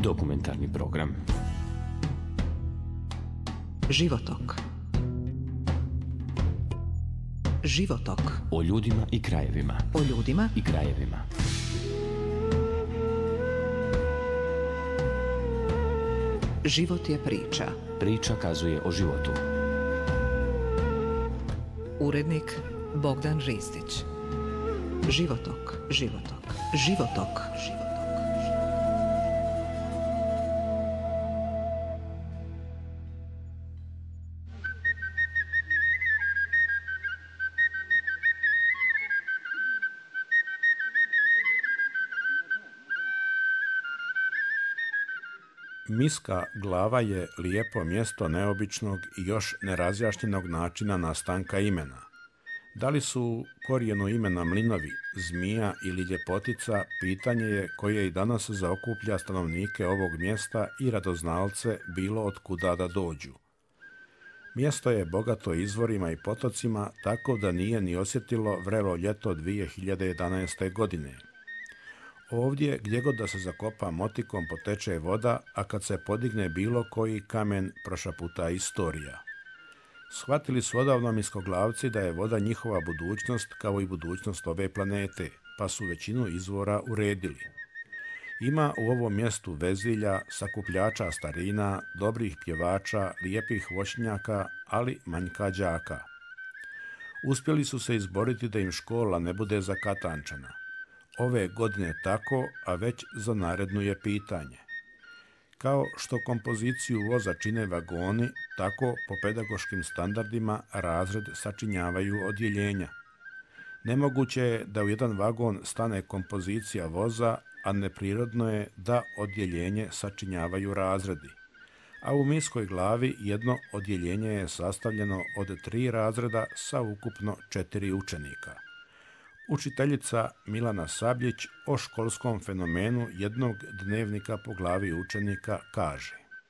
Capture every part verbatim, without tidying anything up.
Dokumentarni program Životok. Životok. O ljudima i krajevima. O ljudima i krajevima. Život je priča. Priča kazuje o životu. Urednik Bogdan Ristić. Životok. Životok. Životok. Životok. Miska glava je lijepo mjesto neobičnog i još nerazjašnjenog načina nastanka imena. Da li su korijenu imena mlinovi, zmija ili ljepotica, pitanje je koje i danas zaokuplja stanovnike ovog mjesta i radoznalce bilo od kuda da dođu. Mjesto je bogato izvorima i potocima, tako da nije ni osjetilo vrelo ljeto dvije hiljade jedanaeste. godine. Ovdje, gdje god da se zakopa motikom, poteče voda, a kad se podigne bilo koji kamen, prošaputa istorija. Shvatili su odavno miskoglavci da je voda njihova budućnost, kao i budućnost ove planete, pa su većinu izvora uredili. Ima u ovom mjestu vezilja, sakupljača starina, dobrih pjevača, lijepih voćnjaka, ali manjka đaka. Uspjeli su se izboriti da im škola ne bude zakatančana. Ove godine tako, a već za narednu je pitanje. Kao što kompoziciju voza čine vagoni, tako po pedagoškim standardima razred sačinjavaju odjeljenja. Nemoguće je da u jedan vagon stane kompozicija voza, a neprirodno je da odjeljenje sačinjavaju razredi. A u miskoj glavi jedno odjeljenje je sastavljeno od tri razreda sa ukupno četiri učenika. Učiteljica Milana Sabljić o školskom fenomenu jednog dnevnika po glavi učenika kaže: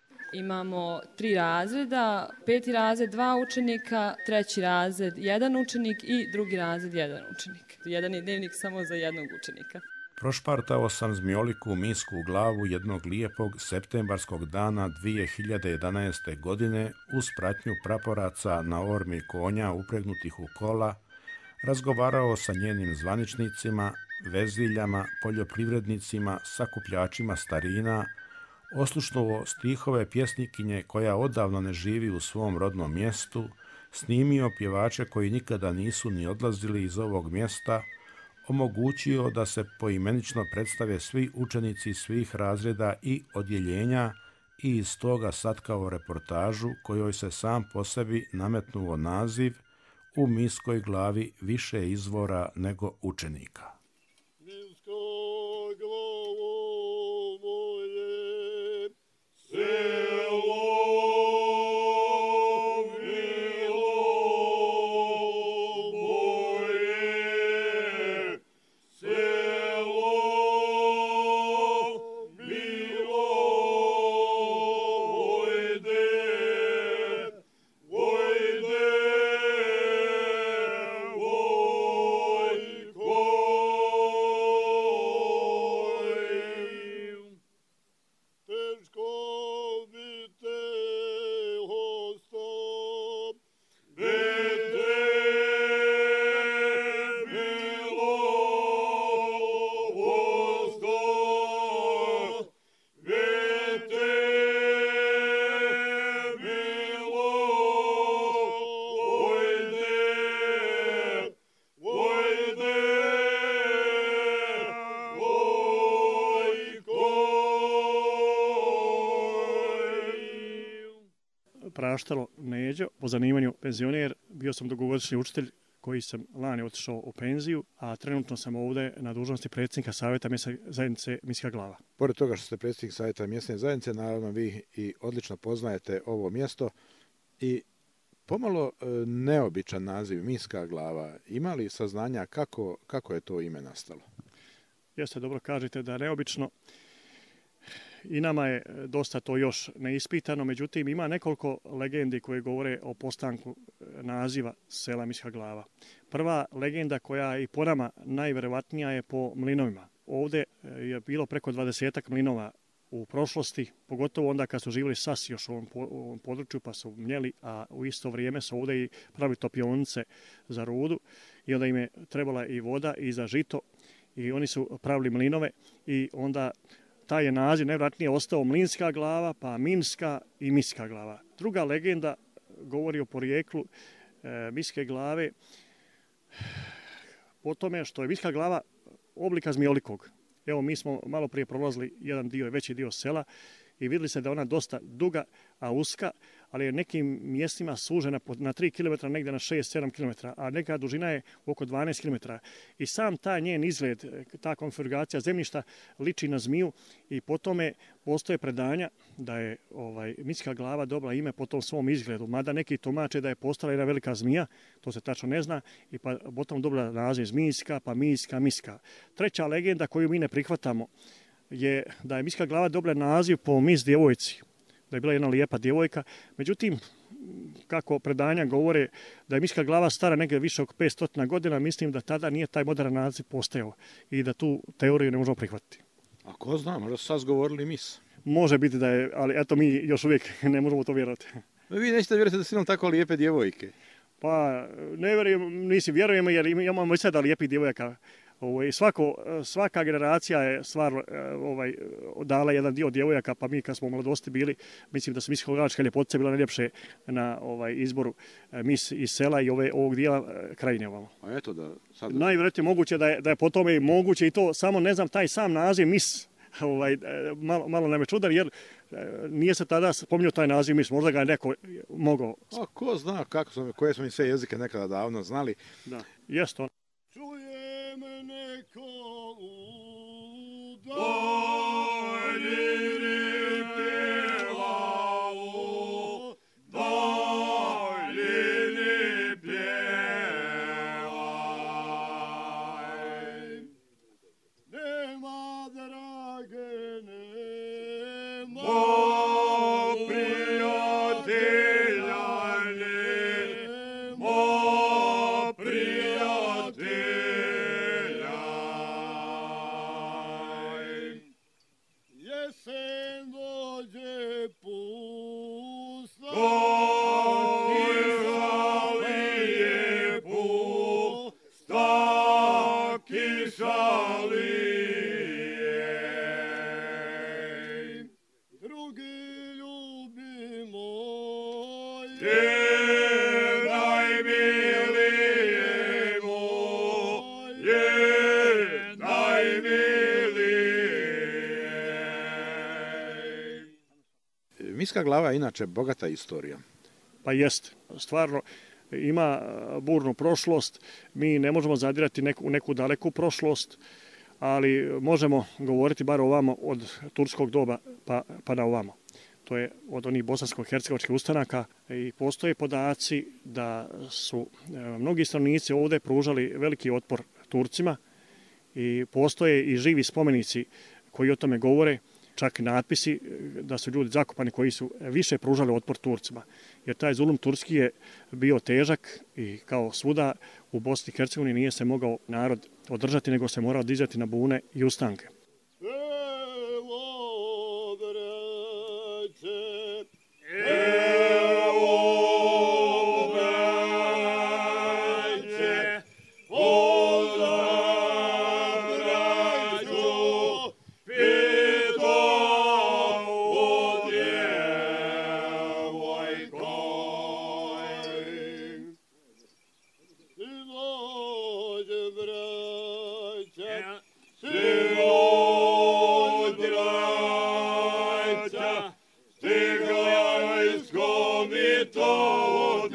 Imamo tri razreda, peti razred dva učenika, treći razred jedan učenik i drugi razred jedan učenik. Jedan je dnevnik samo za jednog učenika. Prošpartao sam zmijoliku misku glavu jednog lijepog septembarskog dana dvije hiljade jedanaeste. godine uz pratnju praporaca na ormi konja upregnutih u kola, razgovarao sa njenim zvaničnicima, veziljama, poljoprivrednicima, sakupljačima starina, oslušnuo stihove pjesnikinje koja odavno ne živi u svom rodnom mjestu, snimio pjevače koji nikada nisu ni odlazili iz ovog mjesta, omogućio da se poimenično predstave svi učenici svih razreda i odjeljenja i iz toga satkao reportažu kojoj se sam po sebi nametnuo naziv U miskoj glavi više izvora nego učenika. Miska glavo moje, selo milo moje, selo milo vojde, vojde. Praštalo Neđo, po zanimanju penzioner, bio sam dugogodišnji učitelj koji sam lani otišao u penziju, a trenutno sam ovdje na dužnosti predsjednika Savjeta mjesne zajednice Miska glava. Pored toga što ste predsjednik Savjeta mjesne zajednice, naravno vi i odlično poznajete ovo mjesto i pomalo e, neobičan naziv Miska glava. Ima li saznanja kako, kako je to ime nastalo? Jeste, dobro kažete da je neobično. I nama je dosta to još neispitano, međutim ima nekoliko legendi koje govore o postanku naziva sela Miska glava. Prva legenda koja je i po nama najvjerovatnija je po mlinovima. Ovdje je bilo preko dvadesetak mlinova u u prošlosti, pogotovo onda kad su živjeli Sasi još u ovom, po, u ovom području pa su mljeli, a u isto vrijeme su ovdje i pravili topionice za rudu i onda im je trebala i voda i za žito i oni su pravili mlinove i onda taj je naziv nevjerojatnije ostao Mlinska glava, pa Minska i Miska glava. Druga legenda govori o porijeklu e, Miske glave po tome što je Miska glava oblika zmijolikog. Evo, mi smo malo prije prolazili jedan dio, veći dio sela i vidjeli se da je ona dosta duga, a uska, ali je nekim mjestima sužena na tri kilometra, negdje na šest sedam kilometara, a neka dužina je oko dvanaest kilometara. I sam taj njen izgled, ta konfiguracija zemljišta liči na zmiju i po tome postoje predanja da je ovaj, Miska glava dobila ime po tom svom izgledu, mada neki tumače da je postala jedna velika zmija, to se tačno ne zna, i pa potom dobila naziv Zmijska, pa Miska, Miska. Treća legenda koju mi ne prihvatamo je da je Miska glava dobila naziv po mis djevojci, da je bila jedna lijepa djevojka. Međutim, kako predanja govore da je Miska glava stara negdje više oko petsto godina, mislim da tada nije taj moderan naziv postojao i da tu teoriju ne možemo prihvatiti. A ko zna, možda su sad govorili mis. Može biti da je, ali eto mi još uvijek ne možemo to vjerovati. Vi nećete vjerovati da su imali tako lijepe djevojke? Pa ne vjerujem, nisi vjerujemo jer imamo i sada lijepih djevojaka. Ovaj, svako, svaka generacija je stvar ovaj, dala jedan dio djevojaka, pa mi kad smo mladosti bili, mislim da su miskogračke ljepotice bila najljepše na ovaj, izboru mis iz sela i ove, ovog dijela krajine ovamo. A eto da sad... Najvjerojatnije moguće da je, da je po tome moguće i to, samo ne znam taj sam naziv mis, ovaj, malo, malo nam je čudan jer nije se tada spominjao taj naziv mis, možda ga je neko mogao. A ko zna kako smo, koje smo mi sve jezike nekada davno znali. Da, jest on. Čujem neko u daljini pjeva, u daljini pjeva. Nema drage, nema prijatelja, nema prijatelja. Jesen dođe pusta, kiša lije pusta, kiša lije. Drugi ljubi moj, te najmilije moje, najmilije. Miska glava je inače bogata istorija. Pa jest, stvarno ima burnu prošlost, mi ne možemo zadirati neku, neku daleku prošlost, ali možemo govoriti bar ovamo od turskog doba pa, pa na ovamo. To je od onih bosansko-hercegovačkih ustanaka i postoje podaci da su mnogi stanovnici ovdje pružali veliki otpor Turcima i postoje i živi spomenici koji o tome govore, čak natpisi da su ljudi zakopani koji su više pružali otpor Turcima. Jer taj zulum turski je bio težak i kao svuda u Bosni i Hercegovini nije se mogao narod održati, nego se morao dizati na bune i ustanke. Evo, braće, Evo, braće, pozdrav, braću, pito u djevojkoj. Silođe, braće, silođe, braća, stigla iz komitovo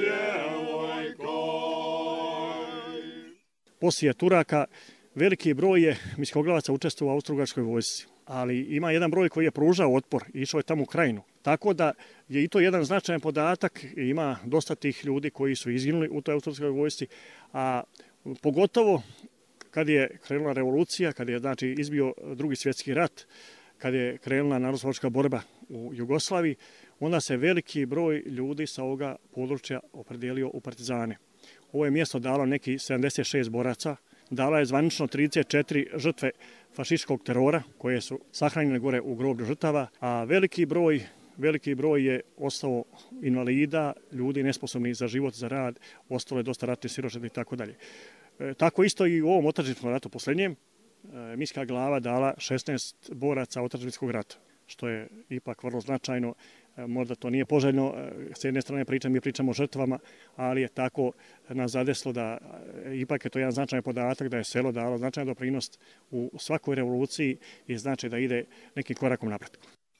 djevojkoj. Poslije Turaka veliki broj je miskoglavaca učestvovao u Austro-Ugarskoj vojsci, ali ima jedan broj koji je pružao otpor i išao je tamo u krajinu. Tako da je i to jedan značajan podatak i ima dosta tih ljudi koji su izginuli u toj Austro-Ugarskoj vojsci, a pogotovo kad je krenula revolucija, kad je znači izbio drugi svjetski rat, kad je krenula narodnooslobodilačka borba u Jugoslaviji, onda se veliki broj ljudi sa ovoga područja opredijelio u partizane. Ovo je mjesto dalo neki sedamdeset šest boraca, dala je zvanično trideset četiri žrtve fašističkog terora koje su sahranjene gore u groblju žrtava, a veliki broj Veliki broj je ostao invalida, ljudi nesposobni za život, za rad, ostalo je dosta ratnih siročadi i tako dalje. Tako isto i u ovom otadžbinskom ratu posljednjem, Miska glava dala šesnaest boraca otadžbinskog rata, što je ipak vrlo značajno. Možda to nije poželjno, s jedne strane pričam, mi pričamo o žrtvama, ali je tako nas zadeslo da ipak je to jedan značajan podatak da je selo dalo značajan doprinos u svakoj revoluciji i znači da ide nekim korakom napred.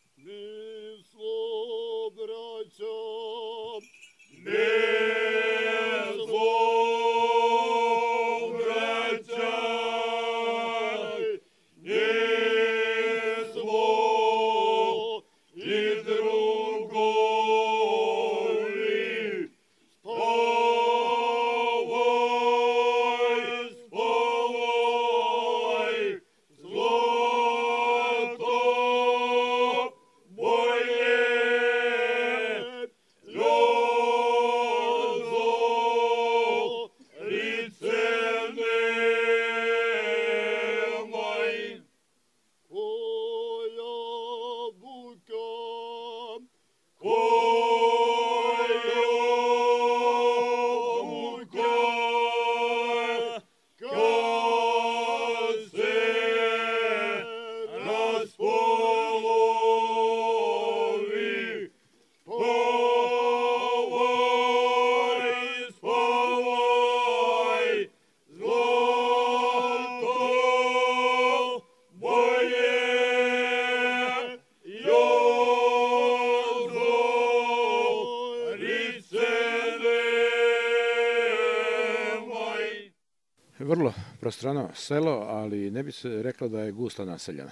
Vrlo prostrano selo, ali ne bi se reklo da je gusto naseljeno.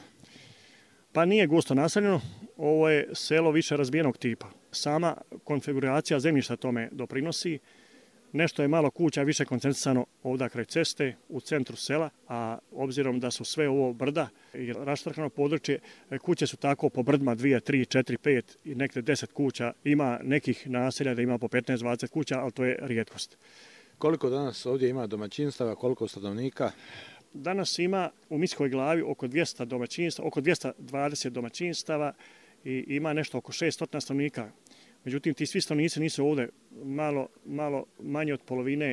Pa nije gusto naseljeno, ovo je selo više razbijenog tipa. Sama konfiguracija zemljišta tome doprinosi. Nešto je malo kuća više koncentrisano ovdje kraj ceste, u centru sela, a obzirom da su sve ovo brda i raštrkano područje, kuće su tako po brdima dvije, tri, četiri, pet i nekde deset kuća. Ima nekih naselja da ima po petnaest, dvadeset kuća, ali to je rijetkost. Koliko danas ovdje ima domaćinstava, koliko stanovnika? Danas ima u Miskoj glavi oko dvjesto domaćinstava, oko dvjesto dvadeset domaćinstava i ima nešto oko šeststo stanovnika. Međutim, ti svi stanovnici nisu ovdje, malo, malo manje od polovine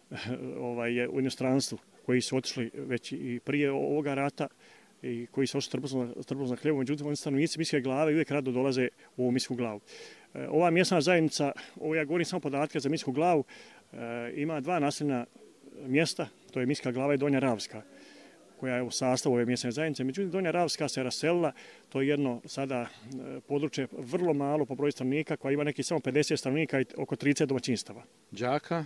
ovaj, je u inostranstvu, koji su otišli već i prije ovoga rata i koji su otišli trbuhom za hljebu. Međutim, oni stanovnici Miske glave uvijek rado dolaze u ovu Misku glavu. Ova mjesna zajednica, ovo ja govorim samo podatke za Misku glavu, ima dva naseljena mjesta, to je Miska glava i Donja Ravska, koja je u sastavu ove mjesne zajednice. Međutim, Donja Ravska se raselila, to je jedno sada područje vrlo malo po broju stanovnika, koja ima neki samo pedeset stanovnika i oko trideset domaćinstava. Đaka?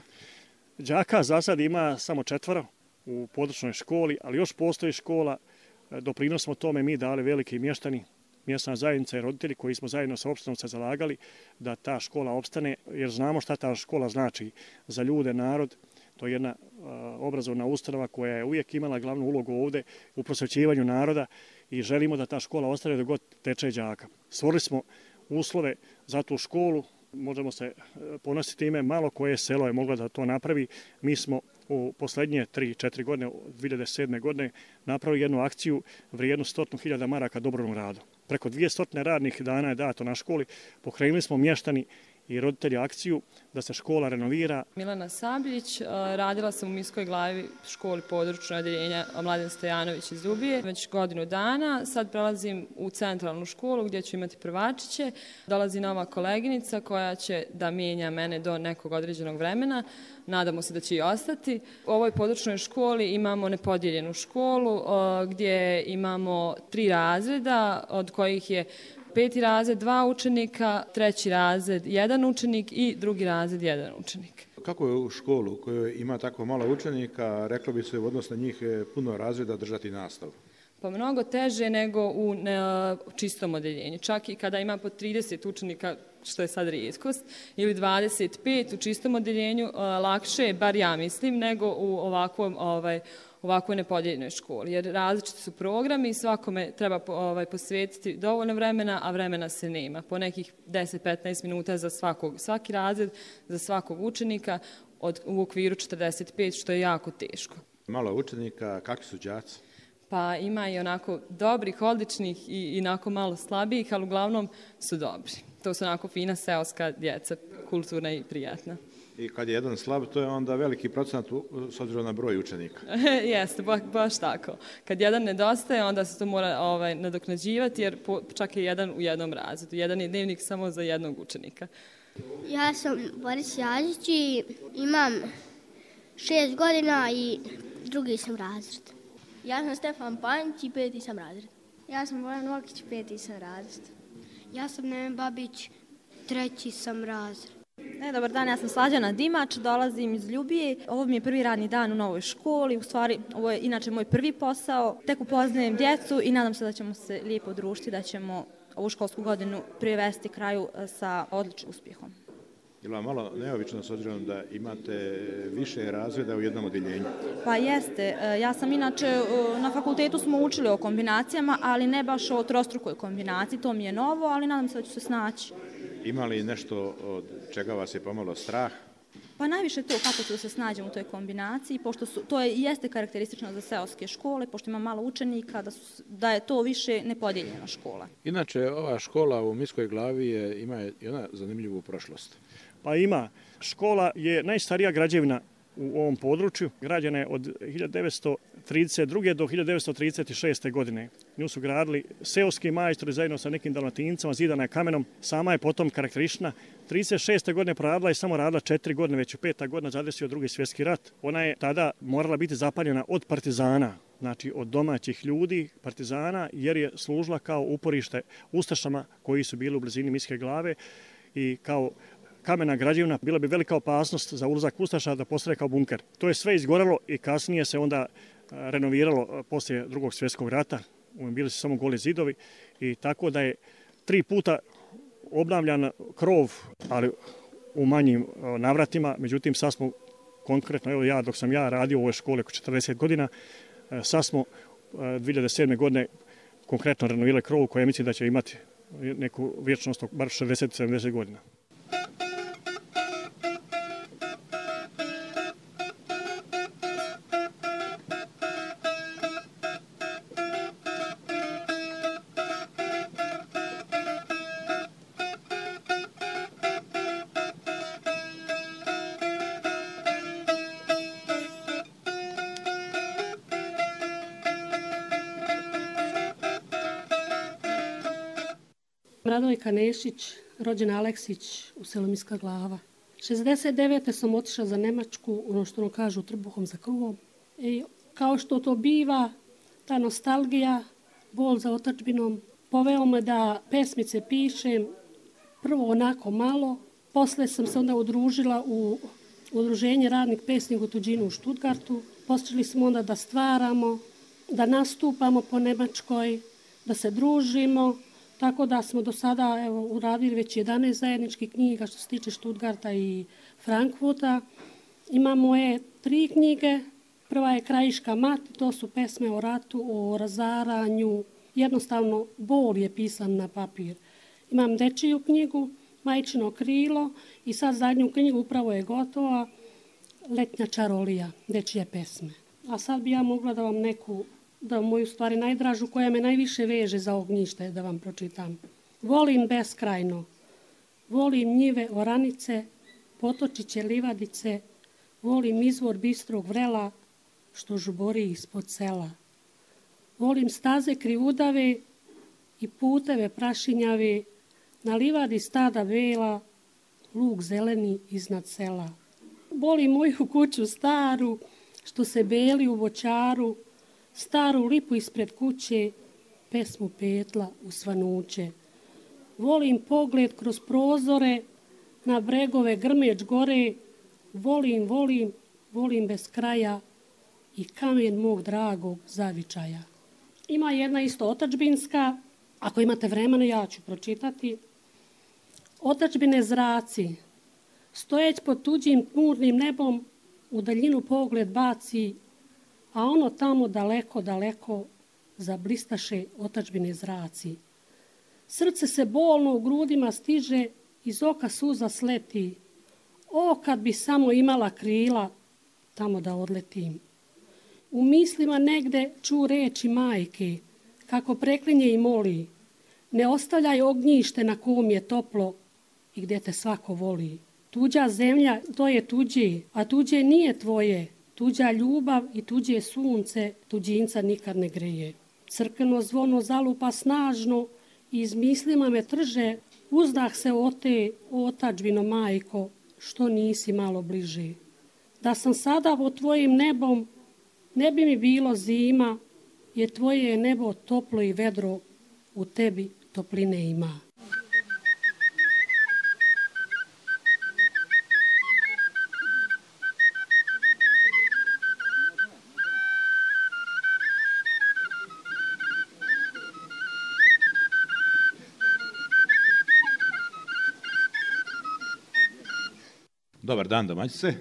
Đaka za sad ima samo četvoro u područnoj školi, ali još postoji škola. Doprinos smo tome mi dali veliki mještani, mjesna zajednica i roditelji koji smo zajedno sa opštinom se zalagali da ta škola opstane, jer znamo šta ta škola znači za ljude, narod. To je jedna uh, obrazovna ustanova koja je uvijek imala glavnu ulogu ovdje u prosvećivanju naroda i želimo da ta škola ostane dok god teče đaka. Stvorili smo uslove za tu školu, možemo se ponositi time, malo koje selo je moglo da to napravi. Mi smo u posljednje tri četiri godine, dvije hiljade sedme godine, napravili jednu akciju vrijednu sto hiljada maraka dobrovoljnog rada. Preko dvjesto radnih dana je dato na školi, pokrenuli smo mještani i roditelji akciju da se škola renovira. Milana Sabljić, radila sam u Miskoj glavi školi područnog odjeljenja Mladen Stojanović iz Dubije već godinu dana. Sad prelazim u centralnu školu gdje ću imati prvačiće. Dolazi nova koleginica koja će da mijenja mene do nekog određenog vremena. Nadamo se da će i ostati. U ovoj područnoj školi imamo nepodijeljenu školu gdje imamo tri razreda od kojih je peti razred, dva učenika, treći razred, jedan učenik i drugi razred, jedan učenik. Kako je u školu u kojoj ima tako malo učenika, reklo bi se u odnosu na njih puno razreda držati nastavu? Pa mnogo teže nego u ne, čistom odeljenju. Čak i kada ima po trideset učenika, što je sad rijetkost, ili dvadeset pet u čistom odeljenju, lakše je, bar ja mislim, nego u ovakvom ovaj, ovakvoj nepodijeljenoj školi, jer različiti su programi i svakome treba ovaj, posvetiti dovoljno vremena, a vremena se nema. Po nekih deset do petnaest minuta za svakog, svaki razred, za svakog učenika od, u okviru četrdeset pet, što je jako teško. Malo učenika, kakvi su đaci? Pa ima i onako dobrih, odličnih i, i onako malo slabijih, ali uglavnom su dobri. To su onako fina seoska djeca, kulturna i prijatna. I kad je jedan slab, to je onda veliki procenat s obzirom na broj učenika. Jeste, ba, baš tako. Kad jedan nedostaje, onda se to mora ovaj, nadoknađivati, jer po, čak je jedan u jednom razredu. Jedan je dnevnik samo za jednog učenika. Ja sam Boris Jažić i imam šest godina i drugi sam razred. Ja sam Stefan Panjić i peti sam razred. Ja sam Bojan Vokić, peti sam razred. Ja sam Neven Babić, treći sam razred. Ne, dobar dan, ja sam Slađana Dimač, dolazim iz Ljubije. Ovo mi je prvi radni dan u novoj školi, u stvari ovo je inače moj prvi posao. Tek upoznajem djecu i nadam se da ćemo se lijepo družiti, da ćemo ovu školsku godinu privesti kraju sa odličnim uspjehom. Je li vam malo neobično s obzirom da imate više razreda u jednom odjeljenju? Pa jeste. Ja sam inače, na fakultetu smo učili o kombinacijama, ali ne baš o trostrukoj kombinaciji. To mi je novo, ali nadam se da ću se snaći. Ima li nešto od čega vas je pomalo strah? Pa najviše to kako ću da se snađem u toj kombinaciji, pošto su, to je, jeste karakteristično za seoske škole, pošto ima malo učenika, da, su, da je to više nepodijeljena škola. Inače, ova škola u Miskoj Glavi je, ima i ona zanimljivu prošlost. Pa ima. Škola je najstarija građevina u ovom području. Građena je od hiljadu devetsto trideset druge do hiljadu devetsto trideset šeste godine. Nju su gradili seoski majstori zajedno sa nekim dalmatincama, zidana je kamenom. Sama je potom karakteristična. trideset šeste godine proradila i samo radila četiri godine, već u peta godina zadesio drugi svjetski rat. Ona je tada morala biti zapaljena od partizana, znači od domaćih ljudi, partizana, jer je služila kao uporište ustašama koji su bili u blizini Miske Glave i kao kamena građevina, bila bi velika opasnost za ulazak ustaša da postane kao bunker. To je sve izgorelo i kasnije se onda renoviralo poslije drugog svjetskog rata. Bili su samo goli zidovi i tako da je tri puta obnavljan krov, ali u manjim navratima. Međutim, sad smo konkretno, evo ja dok sam ja radio u ovoj školi oko četrdeset godina, sad smo dvije hiljade sedme. godine konkretno renovirali krov koja mislim da će imati neku vječnost bar šezdeset do sedamdeset godina. Radojka Nešić, rođena Aleksić u selu Miska Glava. šezdeset devete sam otišla za Nemačku, ono što ono kažu trbuhom za kruhom. I kao što to biva, ta nostalgija, bol za otadžbinom, poveo me da pesmice pišem, prvo onako malo, posle sam se onda udružila u udruženje radnih pesnika u tuđinu u Stuttgartu. Počeli smo onda da stvaramo, da nastupamo po Nemačkoj, da se družimo. Tako da smo do sada evo, uradili već jedanaest zajedničkih knjiga što se tiče Stuttgarta i Frankfurta. Imamo moje tri knjige. Prva je Krajiška mati, to su pesme o ratu, o razaranju. Jednostavno, bol je pisan na papir. Imam dečiju knjigu, Majčino krilo i sad zadnju knjigu upravo je gotova, Letnja čarolija, dečije pesme. A sad bi ja mogla da vam neku da moju stvari najdražu, koja me najviše veže za ognjište, da vam pročitam. Volim beskrajno, volim njive oranice, potočiće livadice, volim izvor bistrog vrela, što žubori ispod sela. Volim staze krivudave i puteve prašinjave, na livadi stada bela, luk zeleni iznad sela. Volim moju kuću staru, što se beli u voćaru, staru lipu ispred kuće, pesmu petla u svanuće. Volim pogled kroz prozore, na bregove Grmeč gore, volim, volim, volim bez kraja i kamen mog dragog zavičaja. Ima jedna isto otadžbinska, ako imate vremena ja ću pročitati. Otadžbine zraci, stojeć pod tuđim tmurnim nebom, u daljinu pogled baci, a ono tamo daleko, daleko zablistaše otadžbine zraci. Srce se bolno u grudima stiže, iz oka suza sleti. O, kad bi samo imala krila, tamo da odletim. U mislima negde ču reči majke, kako preklinje i moli. Ne ostavljaj ognjište na kom je toplo i gdje te svako voli. Tuđa zemlja, to je tuđe, a tuđe nije tvoje. Tuđa ljubav i tuđe sunce tuđinca nikad ne greje. Crkveno zvono zalupa snažno i iz mislima me trže. Uzdah se ote, otačbino majko, što nisi malo bliže. Da sam sada pod tvojim nebom, ne bi mi bilo zima, jer tvoje je nebo toplo i vedro, u tebi topline ima. Dobar dan, domaćice.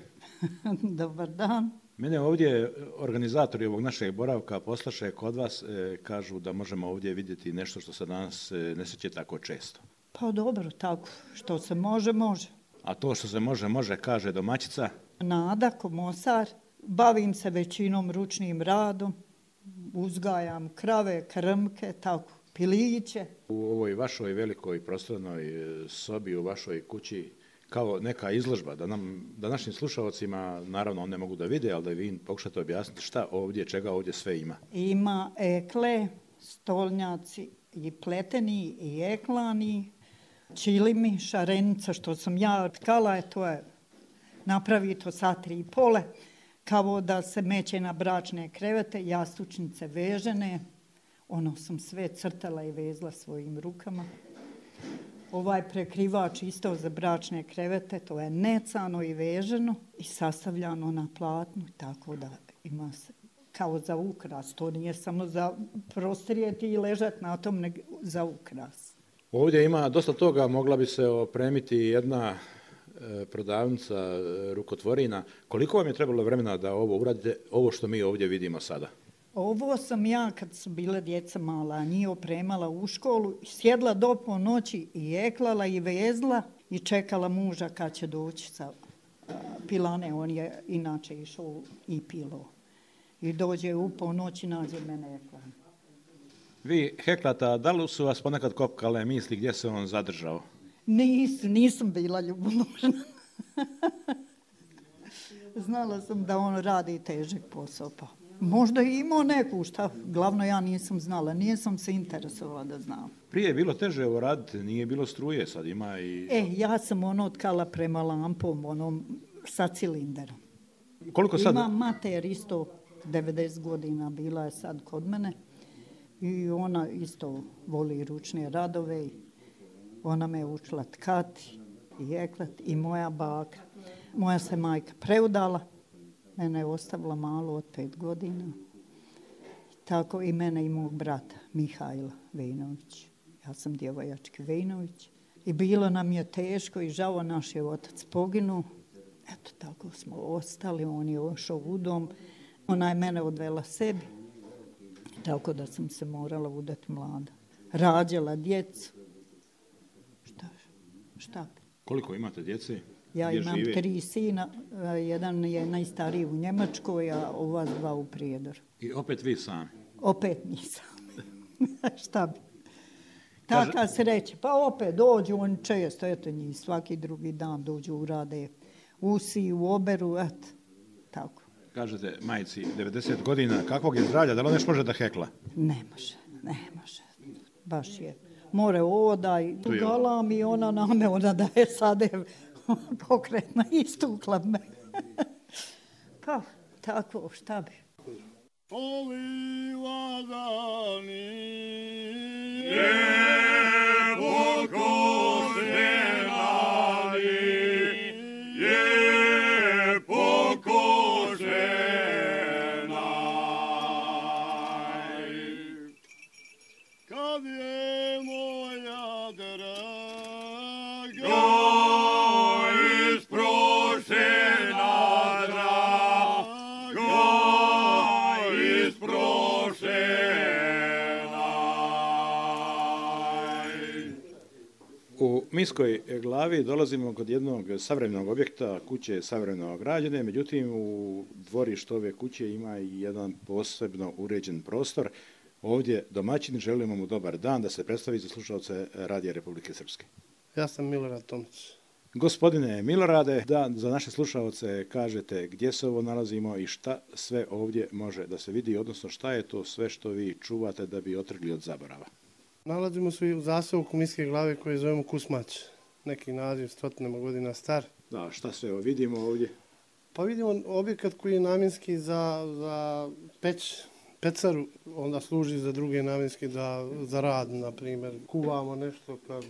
Dobar dan. Mene ovdje organizatori ovog našeg boravka poslaše kod vas, e, kažu da možemo ovdje vidjeti nešto što se danas e, ne sjeće tako često. Pa dobro, tako. Što se može, može. A to što se može, može, kaže domaćica. Nada, komosar. Bavim se većinom ručnim radom. Uzgajam krave, krmke, tako, piliće. U ovoj vašoj velikoj prostornoj sobi, u vašoj kući, kao neka izložba, da nam, da našim slušalcima, naravno on ne mogu da vide, ali da vi pokušate objasniti šta ovdje, čega ovdje sve ima. Ima ekle, stolnjaci i pleteni i eklani, čilimi, šarenica što sam ja tkala, to je napravi to sa tri pole, kao da se meće na bračne krevete, jastučnice vežene, ono sam sve crtala i vezla svojim rukama. Ovaj prekrivač isto za bračne krevete, to je necano i veženo i sastavljano na platnu, tako da ima se kao za ukras. To nije samo za prostrijeti i ležati na tom, nego za ukras. Ovdje ima dosta toga, mogla bi se opremiti jedna e, prodavnica e, rukotvorina. Koliko vam je trebalo vremena da ovo uradite, ovo što mi ovdje vidimo sada? Ovo sam ja, kad su bile djeca mala, nije opremala u školu, sjedla do po noći i eklala i vezla i čekala muža kad će doći sa a, pilane. On je inače išao i pilo. I dođe u po noći, nađe mene eklan. Vi heklata, da li su vas ponekad kopkale misli gdje se on zadržao? Nis, nisam bila ljubomorna. Znala sam da on radi težak posao, pa možda je imao neku, šta, glavno ja nisam znala, nisam se interesovala da znam. Prije je bilo teže ovo raditi, nije bilo struje, sad ima i... E, ja sam ono tkala prema lampom, onom sa cilinderom. Koliko sad... Ima mater isto, devedeset godina bila je sad kod mene i ona isto voli ručne radove. Ona me učila tkati i eklati i moja baka. Moja se majka preudala. Mene je ostavila malo od pet godina. Tako i mene i mog brata, Mihajla Vejnović. Ja sam djevojački Vejnović. I bilo nam je teško i žao, naš je otac poginuo. Eto, tako smo ostali, on je ošao u dom. Ona je mene odvela sebi. Tako da sam se morala udati mlada. Rađala djecu. Šta, šta? Koliko imate djece? Ja Gdje imam žive? tri sina, jedan je najstariji u Njemačkoj, a ova dva u Prijedoru. I opet vi sami? Opet nisam. Šta bi? Taka sreća. Pa opet dođu oni često, eto njih svaki drugi dan dođu u rade usi, u oberu, eto, tako. Kažete, majci, devedeset godina, kakvog je zdravlja, da li on još može da hekla? Ne može, ne može. Baš je. More oda i tu galam i ona name, ona da je sade pokretna i stukla me. Pa, tako, šta bi? Ovi vagani je pokošenani, je pokošenaj. Kad je moja draga isprošena, draga isprošena. U Miskoj glavi dolazimo kod jednog savremenog objekta, kuće savremeno građene, međutim u dvorištu ove kuće ima i jedan posebno uređen prostor. Ovdje domaćin, želimo mu dobar dan, da se predstavi za slušalce Radija Republike Srpske. Ja sam Milorad Tomić. Gospodine Milorade, da za naše slušalce kažete gdje se ovo nalazimo i šta sve ovdje može da se vidi, odnosno šta je to sve što vi čuvate da bi otrgli od zaborava. Nalazimo se u zaseoku Miske glave koje zovemo Kusmać, neki naziv stotinama godina star. Da, šta sve vidimo ovdje? Pa vidimo objekat koji je namjenski za, za peć, pecaru, onda služi za druge namjenski da, za rad, na primjer. Kuvamo nešto, kad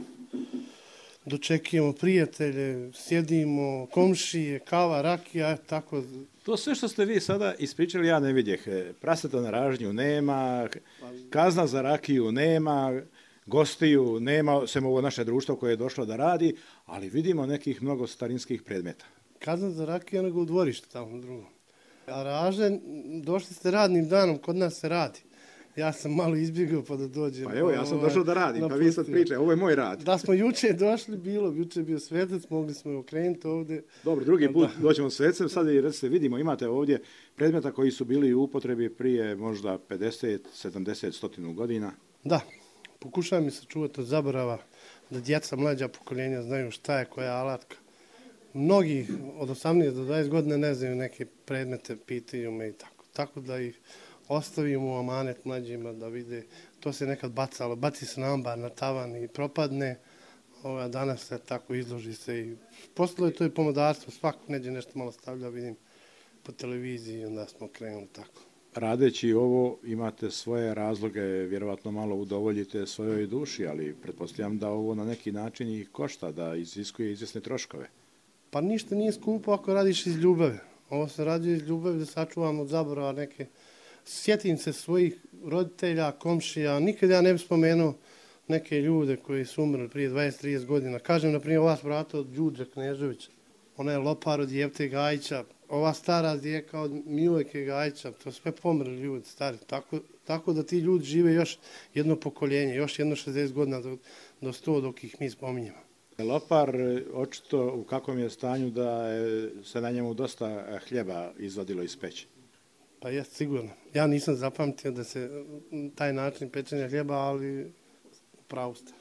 dočekujemo prijatelje, sjedimo, komšije, kava, rakija, tako. To sve što ste vi sada ispričali ja ne vidjeh. Praseta na ražnju nema, kazna za rakiju nema, gostiju nema, sem ovo naše društvo koje je došlo da radi, ali vidimo nekih mnogo starinskih predmeta. Kazna za rakiju nego u dvorištu tamo drugo. A raže, došli ste radnim danom, kod nas se radi. Ja sam malo izbjegao pa da dođem. Pa evo, ja sam došao da radim, pa vi sad pričaj, ovo je moj rad. Da smo juče došli, bilo, juče je bio svetac, mogli smo okrenuti ovdje. Dobro, drugi put doćemo svetcem, sad i recite, vidimo, imate ovdje predmeta koji su bili u upotrebi prije možda pedeset, sedamdeset, stotinu godina. Da, pokušavam mi se čuvati od zaborava, da djeca mlađa pokoljenja znaju šta je koja alatka. Mnogi od osamnaest do dvadeset godina ne znaju neke predmete, pitaju me i tako. Tako da ih ostavimo u amanet mlađima da vide. To se nekad bacalo, baci se na ambar, na tavan i propadne. Ova, danas se tako izloži se i postalo je to i pomodarstvo. Svako neđe nešto malo stavlja, vidim po televiziji i onda smo krenuli tako. Radeći ovo imate svoje razloge, vjerovatno malo udovoljite svojoj duši, ali pretpostavljam da ovo na neki način i košta, da iziskuje izvjesne troškove. Pa ništa nije skupo ako radiš iz ljubave. Ovo se radi iz ljubavi da sačuvam od zaborava neke. Sjetim se svojih roditelja, komšija, nikad ja ne bih spomenuo neke ljude koji su umrli prije dvadeset trideset godina. Kažem, na primjer, ova brata od Đurđa Kneževića, ona je lopar od Jevte Gajića, ova stara djeka od Milojke Gajića, to sve pomrli ljudi stari. Tako, tako da ti ljudi žive još jedno pokoljenje, još jedno šezdeset godina do, do sto dok ih mi spominjemo. Lopar, očito u kakvom je stanju da je se na njemu dosta hljeba izvadilo iz peći? Pa jest, sigurno. Ja nisam zapamtio da se taj način pečenja hljeba, ali pravo ste.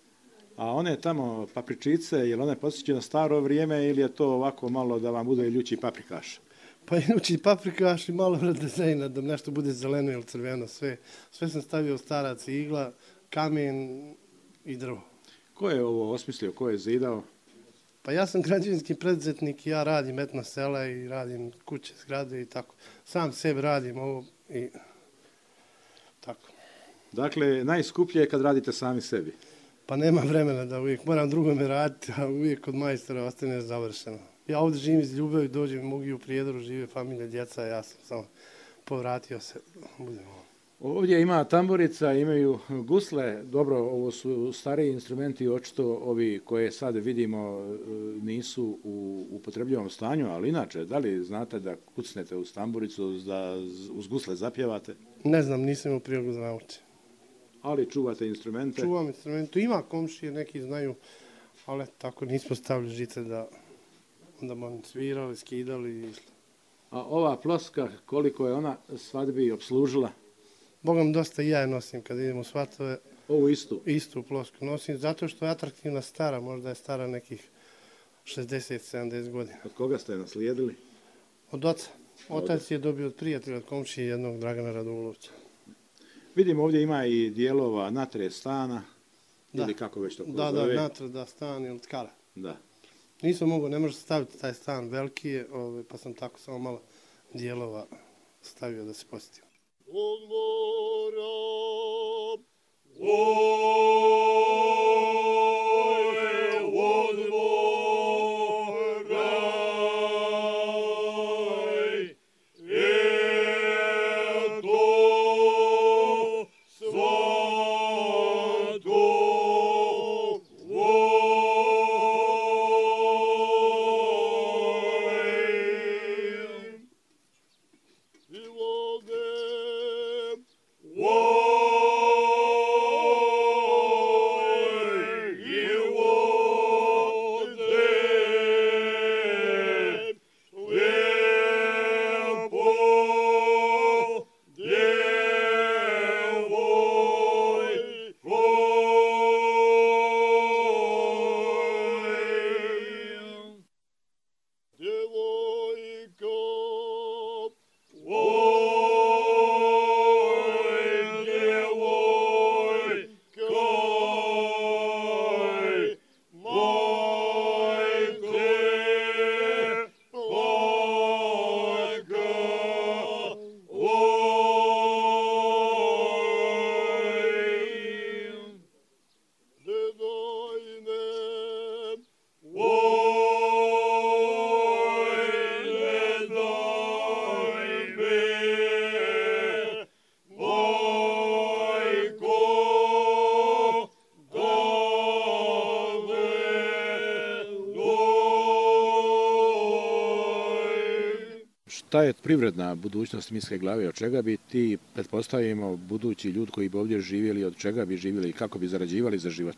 A one tamo papričice, je li one posjećaju na staro vrijeme ili je to ovako malo da vam bude ljući paprikaš? Pa i ljući paprikaš i malo redezejna, da nešto bude zeleno ili crveno, sve. Sve sam stavio starac, igla, kamen i drvo. Ko je ovo osmislio, ko je zidao? Pa ja sam građevinski preduzetnik i ja radim etno sela i radim kuće, zgrade i tako. Sam sebi radim ovo i tako. Dakle, najskuplje je kad radite sami sebi? Pa nema vremena da uvijek moram drugome raditi, a uvijek kod majstora ostane završeno. Ja ovdje živim iz ljubavi, dođem, mogu i u Prijedoru, žive familija, djeca, ja sam samo povratio se. Budemo. Ovdje ima tamburica, imaju gusle, dobro, ovo su stariji instrumenti, očito ovi koje sad vidimo nisu u upotrebljivom stanju, ali inače, da li znate da kucnete uz tamburicu, da uz gusle zapjevate? Ne znam, nisam u prilogu za nauči. Ali čuvate instrumente? Čuvam instrumente, ima komšije, neki znaju, ali tako nismo stavili žice da onda smo svirali, skidali i išli. A ova ploska, koliko je ona svadbi obslužila? Bogom, dosta i ja je nosim kad idem u svatove. Ovu istu? Istu plosku nosim, zato što je atraktivna stara, možda je stara nekih šezdeset sedamdeset godina. Od koga ste je naslijedili? Od oca. Otac je dobio od prijatelja, od komšije jednog Dragana Radulovića. Vidimo ovdje ima i dijelova natre stana, da. Ili kako već to da, zove. Da, natre, da, stan ili tkara. Da. Nisam mogu, ne može staviti taj stan, veliki je, pa sam tako samo malo dijelova stavio da se posjetio. Odmora, Whoa! Šta je privredna budućnost Miske Glave? Od čega bi ti, pretpostavimo, budući ljudi koji bi ovdje živjeli, od čega bi živjeli i kako bi zarađivali za život?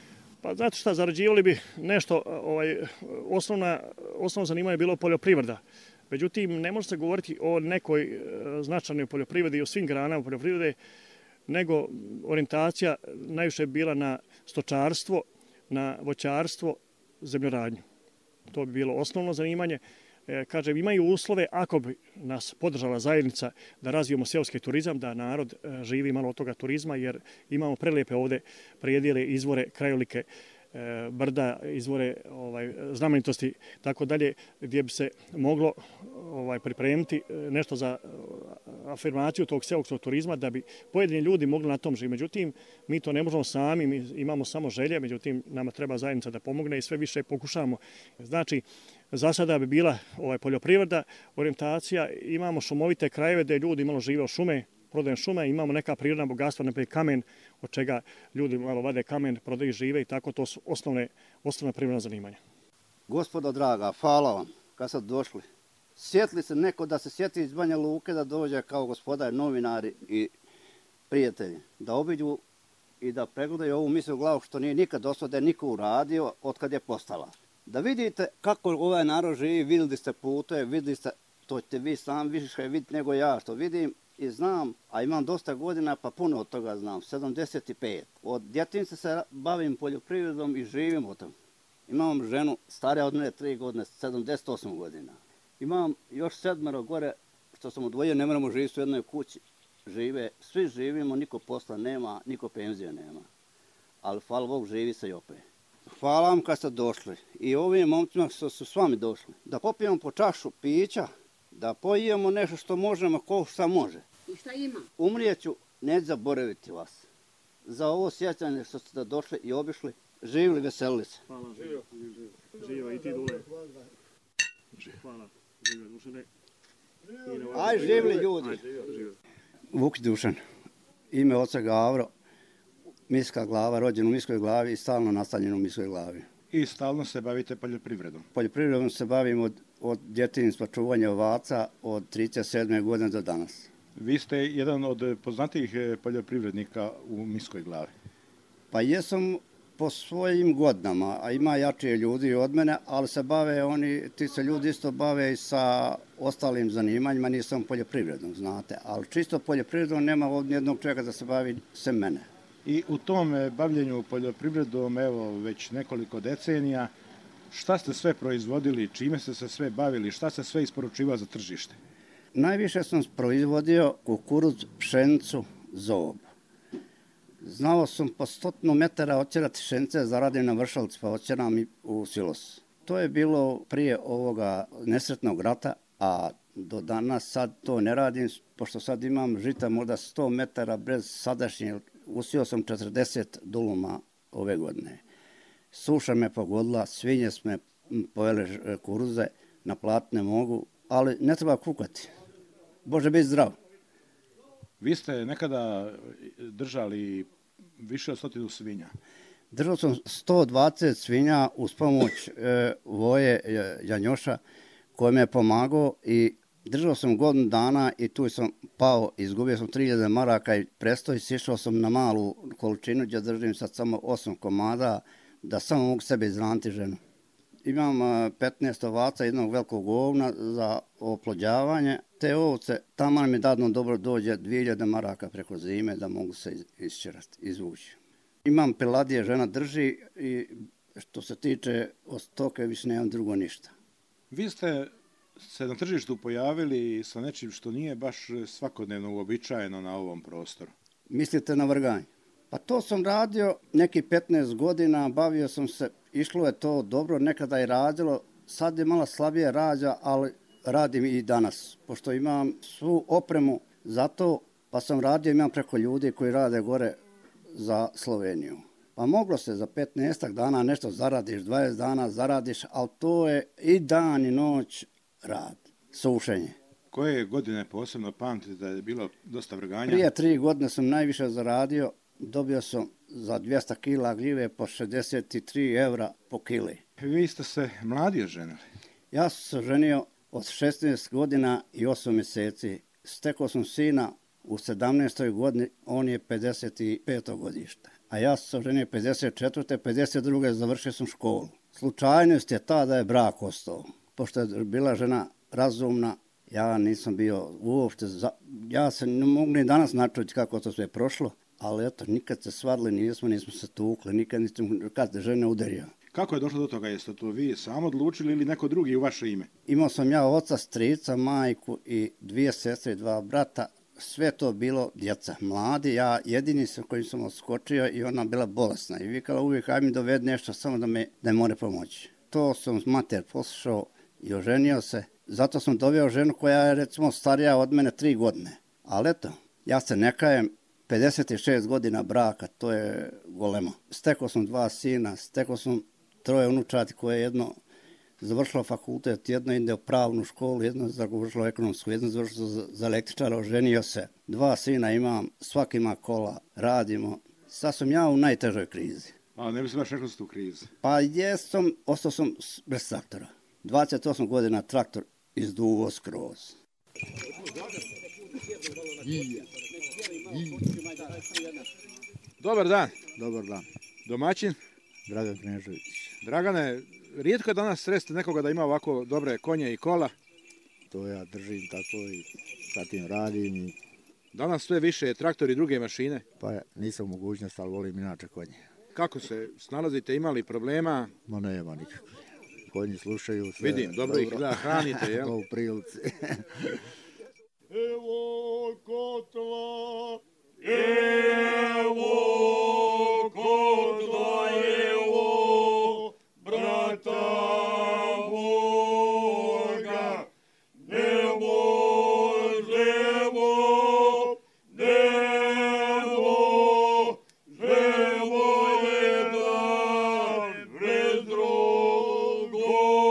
Pa znate šta, zarađivali bi nešto, ovaj, osnovna, osnovno zanimanje je bilo poljoprivreda. Međutim, ne može se govoriti o nekoj značajnoj poljoprivredi i o svim granama poljoprivrede, nego orijentacija najviše je bila na stočarstvo, na voćarstvo, zemljoradnju. To bi bilo osnovno zanimanje. E, kažem, imaju uslove, ako bi nas podržala zajednica, da razvijemo seoski turizam, da narod e, živi malo od toga turizma, jer imamo prelijepe ovde predjele, izvore, krajolike, e, brda, izvore ovaj, znamenitosti, tako dalje, gdje bi se moglo ovaj, pripremiti nešto za afirmaciju tog seoskog turizma, da bi pojedini ljudi mogli na tom živjeti. Međutim, mi to ne možemo sami, mi imamo samo želje, međutim, nama treba zajednica da pomogne i sve više pokušamo. Znači, za sada bi bila ovaj, poljoprivreda, orijentacija, imamo šumovite krajeve gdje ljudi malo žive od šume, prodaju šume, imamo neka prirodna bogatstva, naprijed kamen, od čega ljudi malo vade kamen, prodaju žive i tako, to su osnovne, osnovna prirodna zanimanja. Gospodo draga, hvala vam kad ste došli. Sjetli se neko da se sjeti iz Banja Luke da dođe kao gospodar, novinari i prijatelji, da obiđu i da pregledaju ovu Misku Glavu što nije nikad do sada niko uradio od kad je postala. Da vidite kako ovaj narod živi, vidjeli ste pute, vidjeli ste, to ćete vi sam više vidjeti nego ja što vidim i znam, a imam dosta godina pa puno od toga znam, sedamdeset pet. Od djetinjstva se bavim poljoprivredom i živim od tom. Imam ženu starija od mene tri godine, sedamdeset osam godina. Imam još sedmero gore što sam odvojio, ne moramo živjeti u jednoj kući. Žive, svi živimo, niko posla nema, niko penzije nema. Ali hvala Bog, živi se i opet. Hvala vam kad ste došli i ovim momcima što su s vami došli. Da popijemo po čašu pića, da pojijemo nešto što možemo, ko šta može. I šta ima? Umrijeću, neću zaboraviti vas. Za ovo sjećanje što ste došli i obišli, živjeli, veselili se. Hvala, živio. Živio i ti dule. Hvala, živio Dušane. Aj, živjeli ljudi. Vuk Dušan, ime oca Gavro, Miska Glava, rođen u Miskoj Glavi i stalno nastanjen u Miskoj Glavi. I stalno se bavite poljoprivredom? Poljoprivredom se bavim od, od djetinjstva čuvanja ovaca od trideset sedme godine do danas. Vi ste jedan od poznatijih poljoprivrednika u Miskoj Glavi. Pa jesam po svojim godinama, a ima jačije ljudi od mene, ali se bave oni, ti se ljudi isto bave i sa ostalim zanimanjima, nisam poljoprivredom, znate, ali čisto poljoprivredom nema ovdje jednog čovjeka da se bavi sem mene. I u tom bavljenju poljoprivredom, evo, već nekoliko decenija, šta ste sve proizvodili, čime ste se sve bavili, šta ste sve isporučivali za tržište? Najviše sam proizvodio kukuruz, pšenicu, zob. Znao sam po stotinu metara otjerati pšenice, zaradim na vršalci pa otjeram i u silos. To je bilo prije ovoga nesretnog rata, a do danas sad to ne radim, pošto sad imam žita možda sto metara bez sadašnje. Usio sam četrdeset duluma ove godine. Suša me pogodila, svinje sme pojele kuruze, naplatiti ne mogu, ali ne treba kukati. Bože, biti zdrav. Vi ste nekada držali više od stotinu svinja. Držao sam sto dvadeset svinja uz pomoć e, Voje Janjoša koji me je pomagao i držao sam godinu dana i tu sam pao, izgubio sam tri hiljade maraka i prestao i sišao sam na malu količinu gdje držim sad samo osam komada da samo mogu sebe izraniti ženu. Imam petnaest ovaca, jednog velikog ovna za oplodnjavanje. Te ovce, tamo mi dadno dobro dođe dvije hiljade maraka preko zime da mogu se isčerati, izvući. Imam peladije, žena drži i što se tiče od stoke više nemam drugo ništa. Vi ste se na tržištu pojavili sa nečim što nije baš svakodnevno uobičajeno na ovom prostoru. Mislite na vrganje? Pa to sam radio neki petnaest godina, bavio sam se, išlo je to dobro, nekada je radilo, sad je malo slabije rađa, ali radim i danas, pošto imam svu opremu za to, pa sam radio, imam preko ljudi koji rade gore za Sloveniju. Pa moglo se za petnaest dana nešto zaradiš, dvadeset dana zaradiš, ali to je i dan i noć rad, sušenje. Koje godine posebno pamtite da je bilo dosta vrganja? Prije tri godine sam najviše zaradio, dobio sam za dvjesto kila gljive po šezdeset tri evra po kili. Vi ste se mladi oženili? Ja sam se ženio od šesnaest godina i osam mjeseci. Stekao sam sina u sedamnaestoj godini, on je pedeset peto godište. A ja sam se oženio pedeset četvrte. pedeset druge završio sam školu. Slučajnost je ta da je brak ostao. Pošto je bila žena razumna, ja nisam bio uopšte, za... ja se ne mogu ni danas načuti kako to sve prošlo, ali eto, nikad se svadili nismo, nismo se tukli, nikad nisam kad žene udario. Kako je došlo do toga? Jeste to vi sam odlučili ili neko drugi u vaše ime? Imao sam ja oca, strica, majku i dvije sestre i dva brata. Sve to bilo djeca, mladi, ja jedini sam kojim sam odskočio i ona bila bolesna. I vikala uvijek, aj mi dovedi nešto samo da me da more pomoći. To sam mater poslušao i oženio se. Zato sam doveo ženu koja je recimo starija od mene tri godine. Ali eto, ja se ne kajem, pedeset šest godina braka, to je golemo. Stekao sam dva sina, stekao sam troje unučati koje je jedno završilo fakultet, jedno ide u pravnu školu, jedno završilo ekonomsku, jedno završilo za, za električara, oženio se. Dva sina imam, svaki ima kola, radimo. Sad sam ja u najtežoj krizi. A ne bi se baš rekao u krizi? Pa jesam, ostao sam bez traktora. dvadeset osam godina traktor izduvo skroz. Dobar dan. Dobar dan. Domaćin? Dragan Knežević. Dragane, rijetko je danas sresti nekoga da ima ovako dobre konje i kola. To ja držim tako i sa tim radim. I... Danas sve više traktori i druge mašine. Pa nisam mogućnost, ali volim inače konje. Kako se snalazite, imali problema? Ma nema nikakve. Konji slušaju sve. Vidim, dobro, dobro. Ih da hranite, jel? To u prilici. Evo kotla, evo kotla, evo brata Boga, ne možemo, nebo, žemo jedan bez drugoga.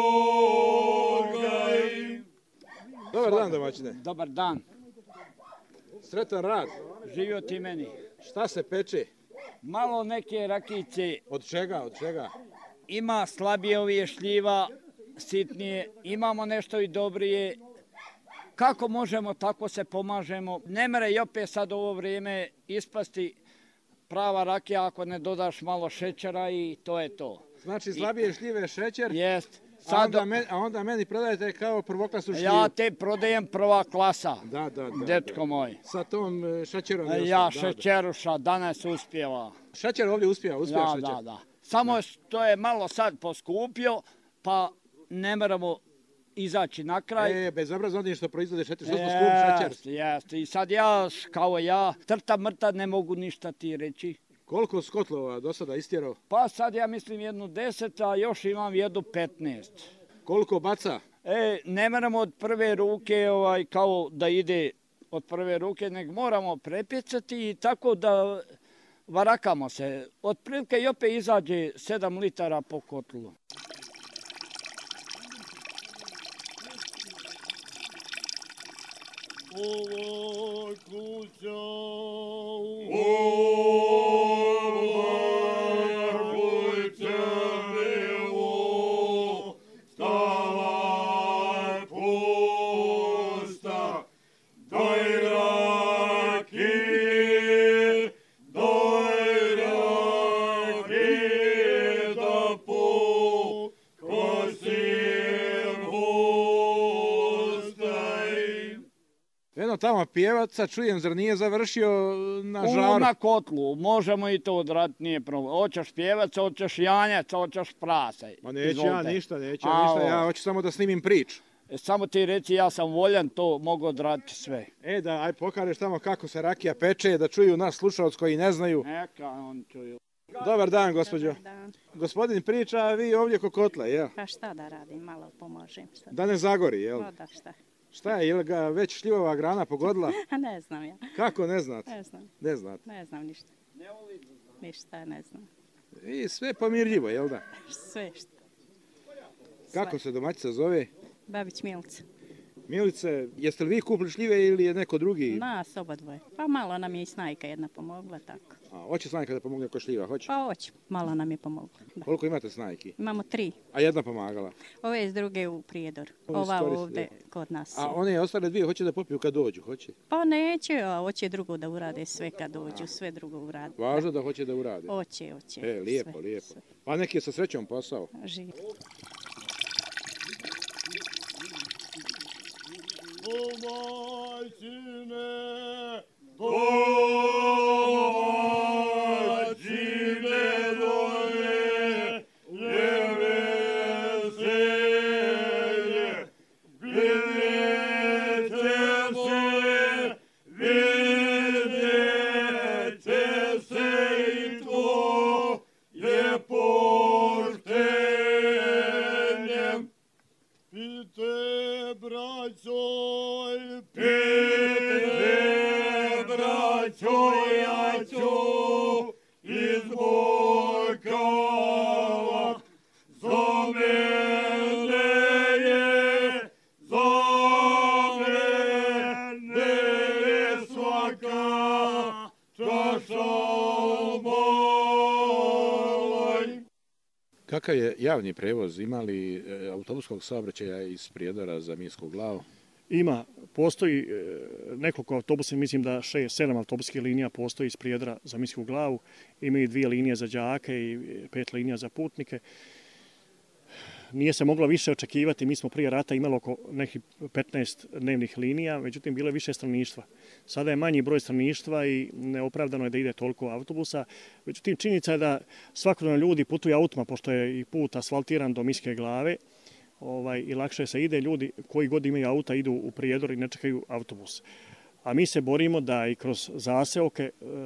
Dobar dan, domaćine. Dobar dan. Sretan rad. Živio ti meni. Šta se peče? Malo neke rakice. Od čega, od čega? Ima slabije ovije šljiva, sitnije. Imamo nešto i dobrije. Kako možemo, tako se pomažemo. Ne mere i opet sad ovo vrijeme ispasti prava rakija ako ne dodaš malo šećera i to je to. Znači slabije šljive šećer? Jest. Sad... A, onda meni, a onda meni prodajete kao prvoklasnu šljivu. Ja te prodajem prva klasa, da, da, da, dečko da. moj. Sa tom šećerom? Ja šećeruša, danas uspjeva. Šećer ovdje uspjeva, uspjeva da, šećer? Da, da. Samo da. To je malo sad poskupio, pa ne moramo izaći na kraj. E, bezobrazno onim što proizvode šećer, što smo skup šećer. Jeste, i sad ja, kao ja, trta mrta ne mogu ništa ti reći. Koliko skotlova do sada istjerao? Pa sad ja mislim jednu deset, a još imam jednu petnaest. Koliko baca? E, ne moramo od prve ruke ovaj, kao da ide od prve ruke, nego moramo prepjecati i tako da varakamo se. Otprilike i opet izađe sedam litara po kotlu. Ova kuća, tamo pjevaca, čujem, zar nije završio na žaru? U, na kotlu, možemo i to odraditi, nije problem. Hoćeš pjevac, hoćeš janjac, hoćeš prasaj. Ma neću ja ništa, neću ja ništa, ja hoću samo da snimim priču. Samo ti reci, ja sam voljan, to mogu odraditi sve. E da, aj pokažeš tamo kako se rakija peče, da čuju nas slušalci koji ne znaju. Neka on čuju. Dobar dan, gospođo. Dobar dan. Gospodin priča, a vi ovdje ko kotla, jel? Pa šta da radim, malo pomožem. Šta da ne zagori, jel? O da, šta. Šta je, je li ga već šljivova grana pogodila? Ne znam ja. Kako ne znate? Ne znam. Ne znate? Ne znam ništa. Ništa ne znam. I sve pomirljivo, jel da? Sve što. Kako se domaćica zove? Babić Milica. Milice, jeste li vi kupili šljive ili je neko drugi? Nas oba dvoje. Pa malo nam je i snajka jedna pomogla, tako. A, hoće snajka da pomogne oko šljiva, hoće? Pa hoće, malo nam je pomogla. Da. Koliko imate snajki? Imamo tri. A jedna pomagala? Ove iz druge u Prijedor, ova ovde kod nas. A one ostale dvije hoće da popiju kad dođu, hoće? Pa neće, a hoće drugo da urade sve kad dođu, sve drugo urade. Važno da hoće da urade? Hoće, hoće. E, lijepo, sve, lijepo. Sve. Pa neki je sa srećom posao. Živi. O majčine, domaćine moje, je veselje, vidjet će se, vidjet će se i to je poštenje. Pite, braćoj, pite, braćoj, ja ću iz Bojkova, za mene je, za mene je svaka čaša moj. Kakav je javni prevoz? Ima li e, autobuskog saobraćaja iz Prijedora za Minsku Glavu? Ima, postoji e, nekoliko autobusa, mislim da šest, sedam autobuskih linija postoji iz Prijedora za Minsku Glavu. Ima i dvije linije za đake i pet linija za putnike. Nije se moglo više očekivati, mi smo prije rata imali oko nekih petnaest dnevnih linija, međutim bilo je više stanovništva. Sada je manji broj stanovništva i neopravdano je da ide toliko autobusa. Međutim, činjenica je da svakodnevno ljudi putuju autima, pošto je i put asfaltiran do Minske Glave, ovaj, i lakše se ide. Ljudi koji god imaju auta idu u Prijedor i ne čekaju autobus. A mi se borimo da i kroz zaseoke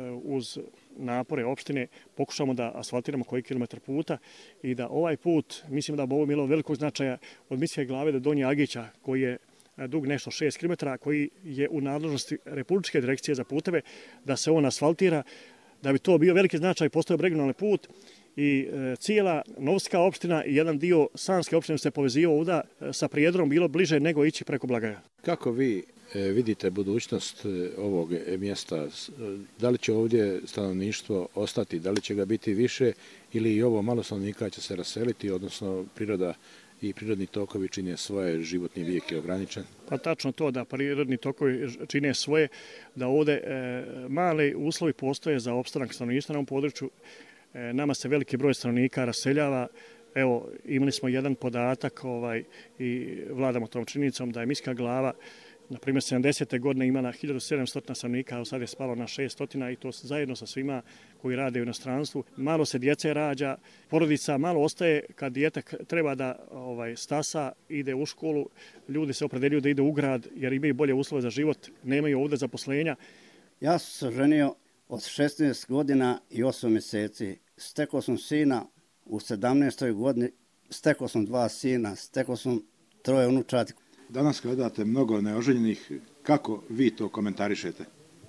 uz napore opštine pokušamo da asfaltiramo koji kilometar puta i da ovaj put, mislim da bi ovo bilo velikog značaja od Minske Glave do Donje Agića, koji je dug nešto šest kilometara, koji je u nadležnosti Republičke direkcije za puteve, da se on asfaltira, da bi to bio veliki značaj, postoje regionalni put i e, cijela Novska opština i jedan dio Sanske opštine se povezivao ovdje sa Prijedorom, bilo bliže nego ići preko Blagaja. Kako vi e, vidite budućnost e, ovog mjesta? Da li će ovdje stanovništvo ostati, da li će ga biti više ili i ovo malo stanovnika će se raseliti, odnosno priroda i prirodni tokovi čine svoje, životni vijek je ograničen? Pa tačno to da prirodni tokovi čine svoje, da ovdje e, male uslovi postoje za opstanak stanovništva na ovom području. E, nama se veliki broj stanovnika raseljava. Evo, imali smo jedan podatak ovaj, i vladamo tom činjenicom da je Minska Glava, na primjer, sedamdesete godine imala hiljadu sedamsto stanovnika, a sad je spalo na šesto i to zajedno sa svima koji rade u inostranstvu. Malo se djece rađa, porodica malo ostaje kad dijete treba da ovaj, stasa, ide u školu, ljudi se opredeljuju da ide u grad jer imaju bolje uslove za život, nemaju ovdje zaposlenja. Ja sam se ženio od šesnaest godina i osam mjeseci. Stekao sam sina u sedamnaestoj godini, stekao sam dva sina, stekao sam troje unučati. Danas gledate mnogo neoženjenih, kako vi to komentarišete?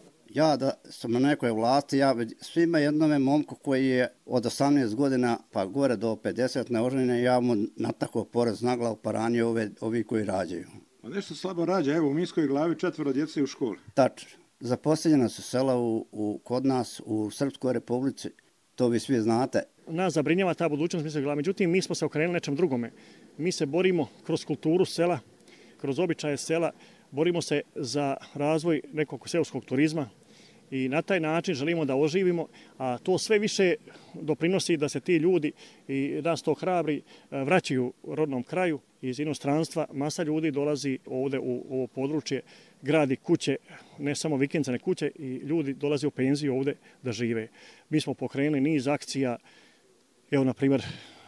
Ja da sam na nekoj vlasti, ja svima jednome momku koji je od osamnaest godina pa gore do pedeset neoženjene, ja mu natakao porez na glavu pa ranio ove, ovi koji rađaju. A nešto slabo rađa, evo u Minskoj Glavi četvoro djece u školi. Tačno. Zapostavljena su sela u, u, kod nas u Srpskoj Republici, to vi svi znate. Nas zabrinjava ta budućnost Minske Glave, međutim mi smo se okrenuli nečem drugome. Mi se borimo kroz kulturu sela, kroz običaje sela, borimo se za razvoj nekog seoskog turizma i na taj način želimo da oživimo, a to sve više doprinosi da se ti ljudi i nas to hrabri vraćaju u rodnom kraju iz inostranstva. Masa ljudi dolazi ovdje u ovo područje, gradi kuće, ne samo vikendane kuće, i ljudi dolaze u penziju ovdje da žive. Mi smo pokrenuli niz akcija, evo na primjer,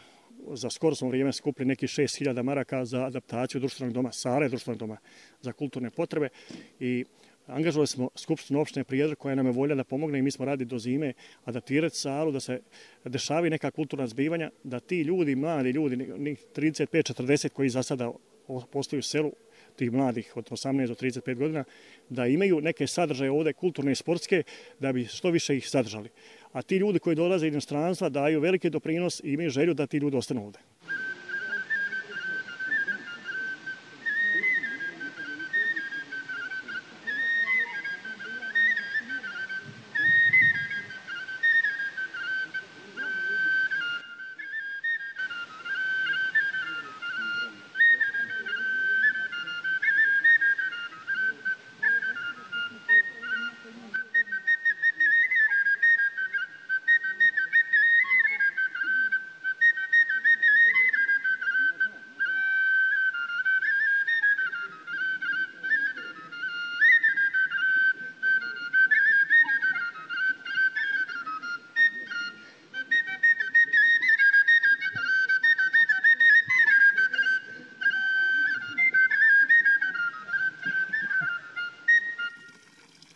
za skoro smo vrijeme skupili neki šest hiljada maraka za adaptaciju društvenog doma, sale društvenog doma za kulturne potrebe i angažovali smo Skupštinu opštine Prijedor koja nam je volja da pomogne i mi smo radi do zime adaptirati salu, da se dešavaju neka kulturna zbivanja, da ti ljudi, mladi ljudi, trideset pet četrdeset koji za sada postoji u selu, tih mladih od osamnaest do trideset pet godina, da imaju neke sadržaje ovdje kulturne i sportske, da bi što više ih sadržali. A ti ljudi koji dolaze iz inostranstva daju veliki doprinos i imaju želju da ti ljudi ostanu ovdje.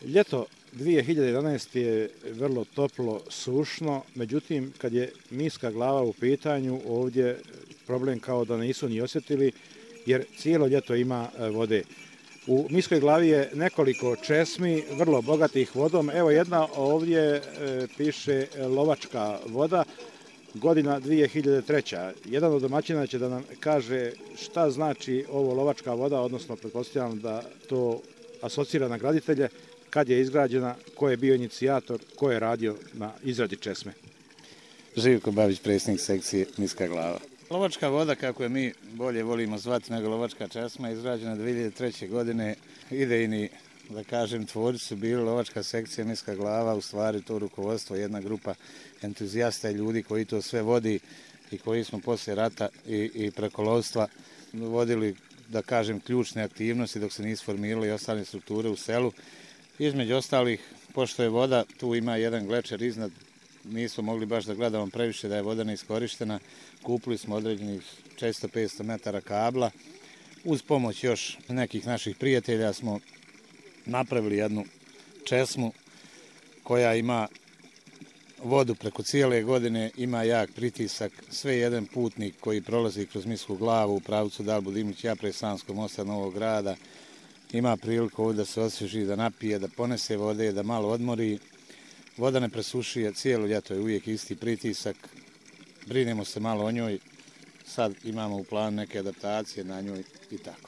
Ljeto dvije hiljade jedanaeste. je vrlo toplo, sušno, međutim, kad je Miska glava u pitanju, ovdje problem kao da nisu ni osjetili, jer cijelo ljeto ima vode. U Miskoj glavi je nekoliko česmi, vrlo bogatih vodom. Evo jedna ovdje e, piše lovačka voda, godina dvije hiljade treća. Jedan od domaćina će da nam kaže šta znači ovo lovačka voda, odnosno pretpostavljam da to asocira na graditelje, kad je izgrađena, ko je bio inicijator, ko je radio na izradi česme. Živko Babić, predsjednik sekcije Miska glava. Lovačka voda, kako je mi bolje volimo zvati nego lovačka česma, izgrađena dvije hiljade treće. godine. Idejni, da kažem, tvorci su bili lovačka sekcija Miska glava, u stvari to rukovodstvo, jedna grupa entuzijasta i ljudi koji to sve vodi i koji smo poslije rata i, i preko lovstva vodili, da kažem, ključne aktivnosti dok se nisu formirali ostale strukture u selu. Između ostalih, pošto je voda, tu ima jedan glečer iznad, nismo mogli baš da gledamo previše da je voda neiskorištena. Kupili smo određenih često petsto metara kabla. Uz pomoć još nekih naših prijatelja smo napravili jednu česmu koja ima vodu preko cijele godine, ima jak pritisak. Sve jedan putnik koji prolazi kroz Misku glavu u pravcu Dalbu Dimlić, ja pre Sanskog mosta Novog grada, ima priliku ovdje da se osvježi, da napije, da ponese vode, da malo odmori. Voda ne presušuje, cijelo ljeto je uvijek isti pritisak. Brinemo se malo o njoj, sad imamo u planu neke adaptacije na njoj i tako.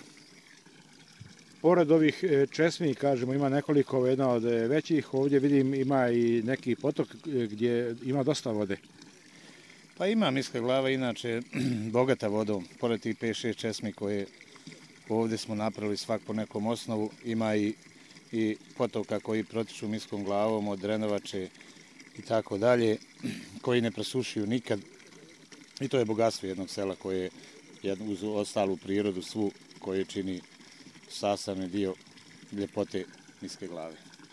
Pored ovih česmi, kažemo, ima nekoliko, jedna od većih, ovdje vidim ima i neki potok gdje ima dosta vode. Pa ima Miska glava, inače bogata vodom, pored tih pet šest česmi koje ovdje smo napravili svak po nekom osnovu, ima i, i potoka koji protiču Miskom glavom od Drenovače i tako dalje, koji ne presušuju nikad. I to je bogatstvo jednog sela koje je uz ostalu prirodu svu koje čini sastavni dio ljepote Miske glave.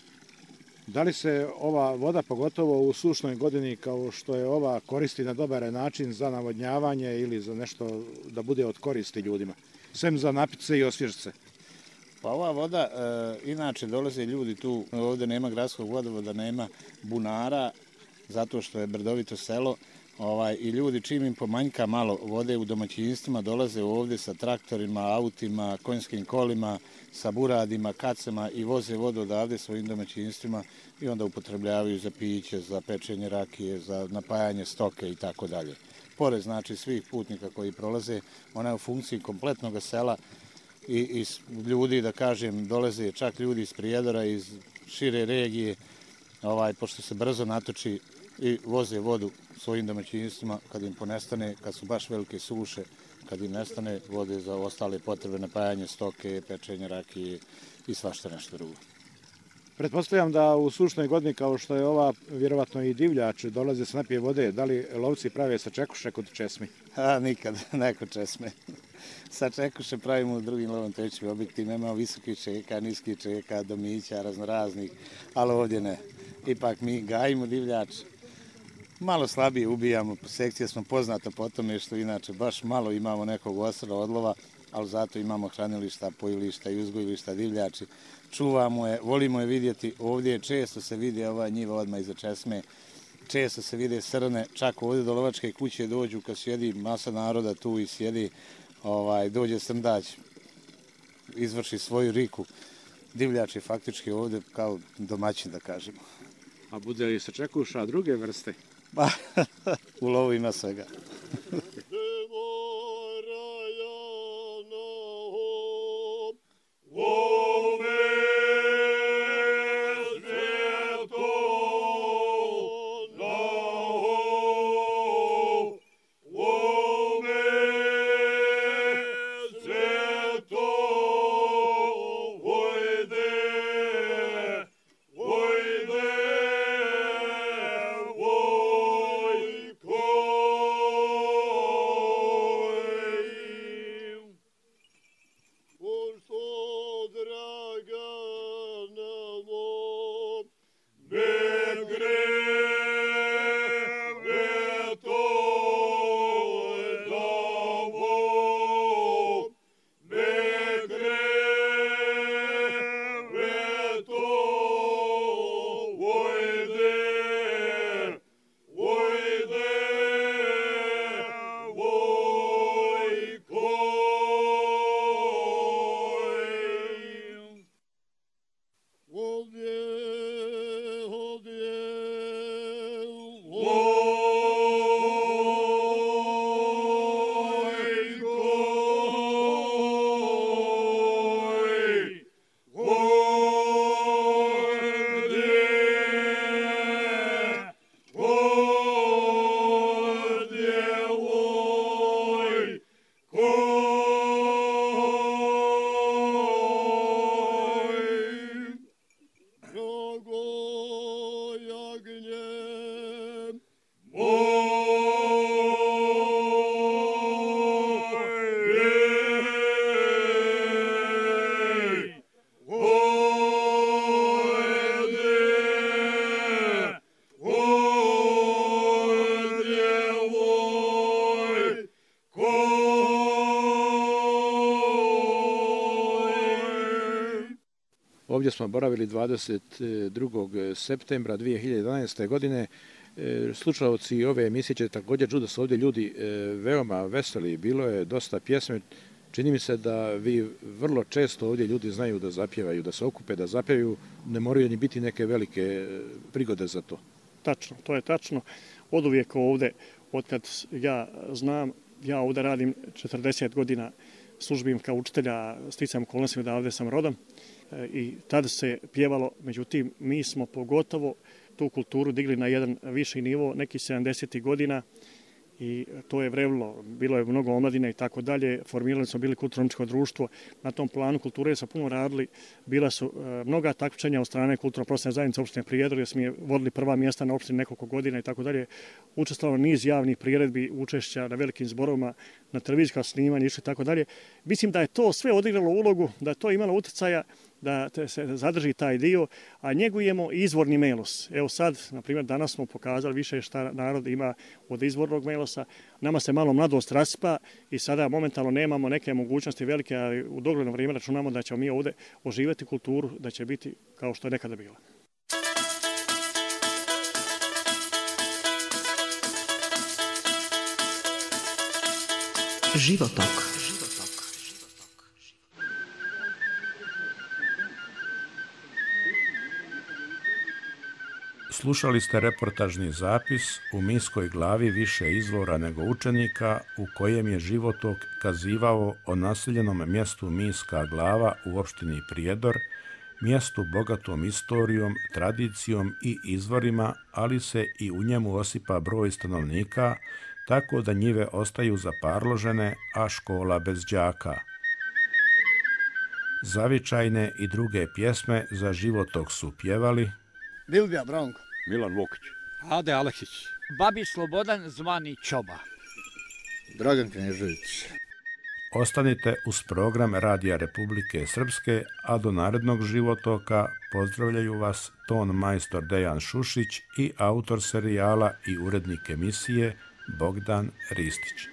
Da li se ova voda, pogotovo u sušnoj godini kao što je ova, koristi na dobar način za navodnjavanje ili za nešto da bude od koristi ljudima? Sem za napice i osvježice. Pa ova voda, e, inače dolaze ljudi tu, ovdje nema gradskog vodovoda, nema bunara, zato što je brdovito selo. Ovaj, I ljudi čim im pomanjka malo vode u domaćinstvima dolaze ovdje sa traktorima, autima, konjskim kolima, sa buradima, kacama i voze vodu odavde svojim domaćinstvima i onda upotrebljavaju za piće, za pečenje rakije, za napajanje stoke i tako dalje. Pored znači svih putnika koji prolaze, ona je u funkciji kompletnog sela i, i ljudi, da kažem, dolaze čak ljudi iz Prijedora, iz šire regije, ovaj, pošto se brzo natoči i voze vodu svojim domaćinstvima kad im ponestane, kad su baš velike suše, kad im nestane vode za ostale potrebe, napajanje stoke, pečenje rakije i svašta nešto drugo. Pretpostavljam da u sušnoj godini kao što je ova, vjerovatno i divljač dolaze se napije vode. Da li lovci prave sačekuše kod česmi? A, nikad, neko česme. Sačekuše pravimo u drugim lovotečnim objektima, ima visokih čeka, niskih čeka, domića, raznoraznih, ali ovdje ne. Ipak mi gajimo divljač. Malo slabije ubijamo, sekcija smo poznata po tome što inače baš malo imamo nekog ostra odlova, ali zato imamo hranilišta, pojilišta i uzgojilišta divljači. Čuvamo je, volimo je vidjeti, ovdje često se vidi ova njiva odmah iza česme, često se vide srne, čak ovdje do lovačke kuće dođu kad sjedi masa naroda tu i sjedi, ovaj, dođe srndać, izvrši svoju riku. Divljač je faktički ovdje kao domaćin, da kažemo. A bude li sačekuša druge vrste? Pa, u lovu ima svega. Ovdje smo boravili dvadeset drugog septembra dvije hiljade jedanaeste. godine. Slušalci ove emisije će također čuti da su ovdje ljudi veoma veseli. Bilo je dosta pjesme. Čini mi se da vi vrlo često ovdje ljudi znaju da zapjevaju, da se okupe, da zapjevaju. Ne moraju ni biti neke velike prigode za to. Tačno, to je tačno. Od uvijek ovdje, otkad ja znam, ja ovdje radim četrdeset godina, službim kao učitelja, sticajem okolnostima da ovdje sam rodom i tada se pjevalo, međutim mi smo pogotovo tu kulturu digli na jedan viši nivo nekih sedamdesetih godina i to je vrevilo, bilo je mnogo omladine i tako dalje, formirali smo bili kulturno-umjetničko društvo, na tom planu kulture smo puno radili, bila su uh, mnoga takmičenja od strane kulturno-prosvetne zajednice opštine Prijedor, jer smo je vodili prva mjesta na opštini nekoliko godina i tako dalje, učestvovalo niz javnih priredbi, učešća na velikim zborovima, na televizijska snimanja i tako dalje. Mislim da je to sve odigralo ulogu, da je to imalo utjecaja da se zadrži taj dio, a njegujemo izvorni melos. Evo sad, na primjer, danas smo pokazali više šta narod ima od izvornog melosa. Nama se malo mladost raspa i sada momentalno nemamo neke mogućnosti velike, a u dogledno vrijeme računamo da ćemo mi ovdje oživjeti kulturu, da će biti kao što je nekada bila. Životok. Slušali ste reportažni zapis U minskoj glavi više izvora nego učenika, u kojem je Životok kazivao o naseljenom mjestu Minska glava u opštini Prijedor, mjestu bogatom istorijom, tradicijom i izvorima, ali se i u njemu osipa broj stanovnika, tako da njive ostaju zaparložene, a škola bez đaka. Zavičajne i druge pjesme za Životok su pjevali Bilbija Branko, Milan Vokić, Ade Aleksić, Babi Slobodan zvani Čoba, Dragan Knežević. Ostanite uz program Radija Republike Srpske, a do narednog Životoka pozdravljaju vas ton majstor Dejan Šušić i autor serijala i urednik emisije Bogdan Ristić.